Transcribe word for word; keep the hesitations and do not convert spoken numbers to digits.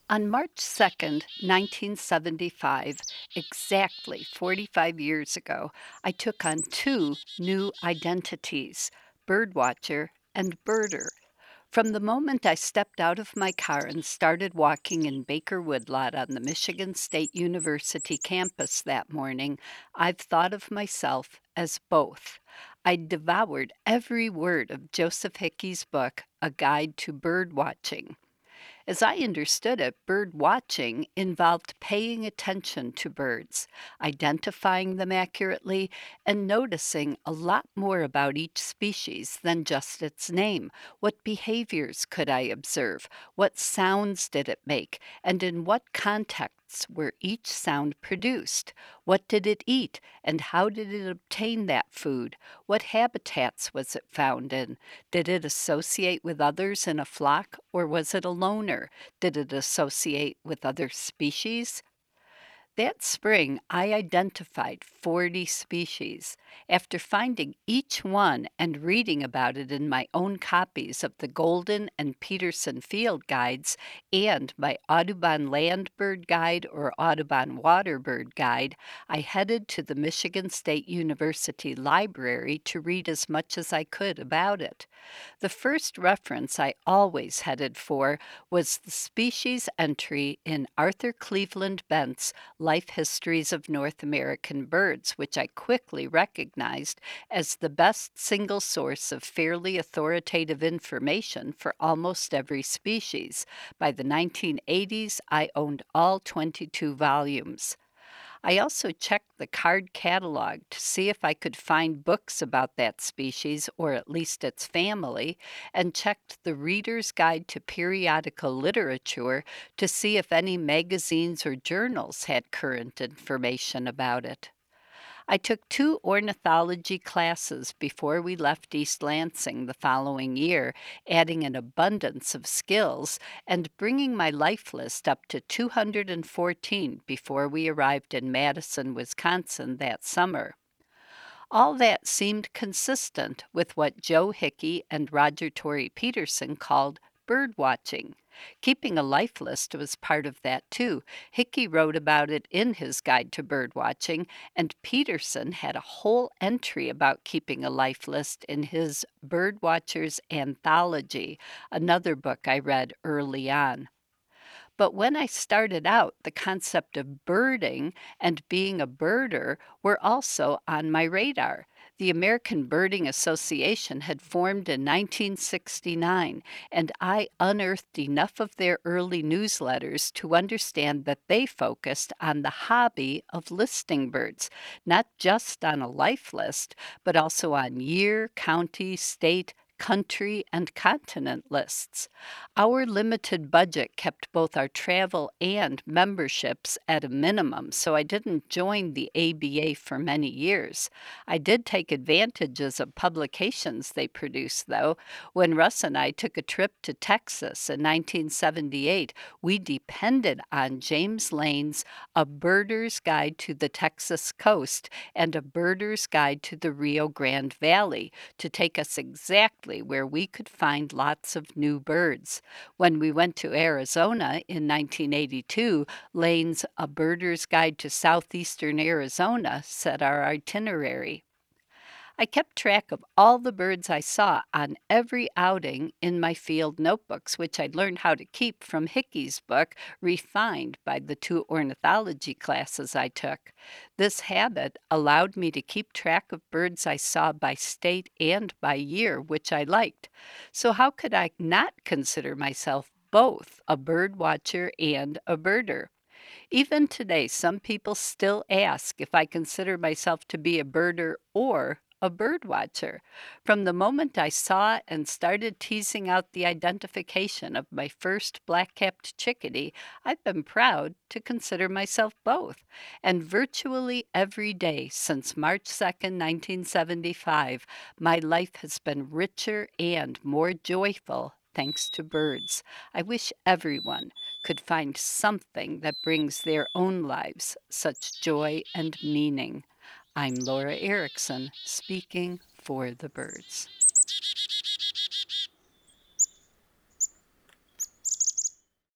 On March second, nineteen seventy-five, exactly forty-five years ago, I took on two new identities, birdwatcher and birder. From the moment I stepped out of my car and started walking in Baker Woodlot on the Michigan State University campus that morning, I've thought of myself as both. I devoured every word of Joseph Hickey's book, A Guide to Bird Watching. As I understood it, bird watching involved paying attention to birds, identifying them accurately, and noticing a lot more about each species than just its name. What behaviors could I observe? What sounds did it make? And in what contexts were each sound produced? What did it eat? And how did it obtain that food? What habitats was it found in? Did it associate with others in a flock, or was it a loner? Did it associate with other species? That spring, I identified forty species. After finding each one and reading about it in my own copies of the Golden and Peterson Field Guides and my Audubon Land Bird Guide or Audubon Water Bird Guide, I headed to the Michigan State University Library to read as much as I could about it. The first reference I always headed for was the species entry in Arthur Cleveland Bent's Life Histories of North American Birds, which I quickly recognized as the best single source of fairly authoritative information for almost every species. By the nineteen eighties, I owned all twenty-two volumes. I also checked the card catalog to see if I could find books about that species, or at least its family, and checked the Reader's Guide to Periodical Literature to see if any magazines or journals had current information about it. I took two ornithology classes before we left East Lansing the following year, adding an abundance of skills and bringing my life list up to two hundred fourteen before we arrived in Madison, Wisconsin that summer. All that seemed consistent with what Joe Hickey and Roger Torrey Peterson called bird watching. Keeping a life list was part of that too. Hickey wrote about it in his Guide to Bird Watching, and Peterson had a whole entry about keeping a life list in his Bird Watchers Anthology, another book I read early on. But when I started out, the concept of birding and being a birder were also on my radar. The American Birding Association had formed in nineteen sixty-nine, and I unearthed enough of their early newsletters to understand that they focused on the hobby of listing birds, not just on a life list, but also on year, county, state, country, and continent lists. Our limited budget kept both our travel and memberships at a minimum, so I didn't join the A B A for many years. I did take advantages of publications they produced, though. When Russ and I took a trip to Texas in nineteen seventy-eight, we depended on James Lane's A Birder's Guide to the Texas Coast and A Birder's Guide to the Rio Grande Valley to take us exactly where we could find lots of new birds. When we went to Arizona in nineteen eighty-two, Lane's A Birder's Guide to Southeastern Arizona set our itinerary. I kept track of all the birds I saw on every outing in my field notebooks, which I'd learned how to keep from Hickey's book, refined by the two ornithology classes I took. This habit allowed me to keep track of birds I saw by state and by year, which I liked. So how could I not consider myself both a bird watcher and a birder? Even today, some people still ask if I consider myself to be a birder or a bird watcher. From the moment I saw it and started teasing out the identification of my first black-capped chickadee, I've been proud to consider myself both. And virtually every day since March second, nineteen seventy-five, my life has been richer and more joyful thanks to birds. I wish everyone could find something that brings their own lives such joy and meaning. I'm Laura Erickson, speaking for the birds.